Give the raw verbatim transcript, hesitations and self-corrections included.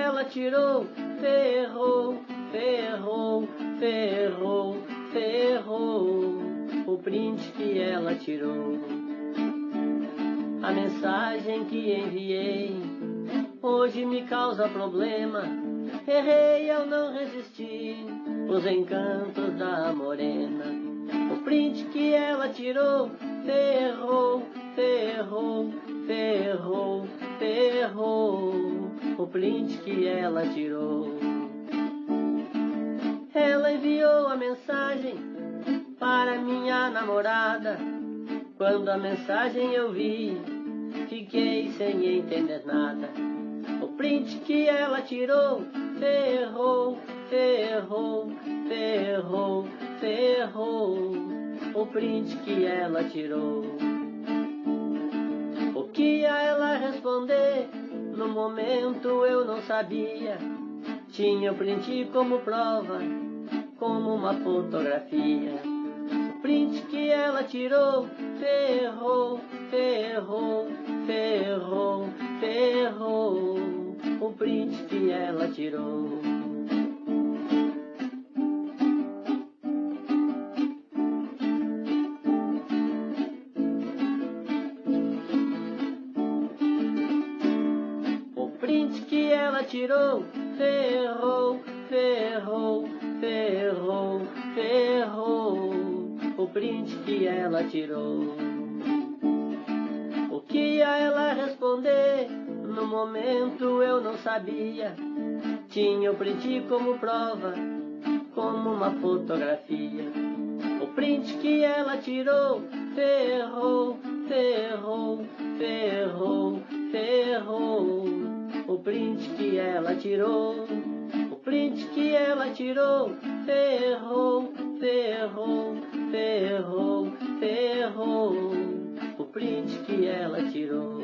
ela tirou, ferrou, ferrou, ferrou, ferrou. O print que ela tirou. A mensagem que enviei hoje me causa problema. Errei ao não resistir os encantos da morena. O print que ela tirou, ferrou, ferrou, ferrou, ferrou. O print que ela tirou. Ela enviou a mensagem para minha namorada. Quando a mensagem eu vi, fiquei sem entender nada. O print que ela tirou, ferrou, ferrou, ferrou, ferrou. O print que ela tirou. O que ia ela responder? No momento eu não sabia. Tinha o print como prova, como uma fotografia. O print que ela tirou, ferrou, ferrou, ferrou, ferrou. O print que ela tirou. O print que ela tirou, ferrou, ferrou, ferrou, ferrou. O print que ela tirou. O que ia ela responder? No momento eu não sabia. Tinha o print como prova, como uma fotografia. O print que ela tirou, ferrou, ferrou, ferrou, ferrou. O print que ela tirou. O print que ela tirou, ferrou, ferrou, ferrou, ferrou. O print que ela tirou.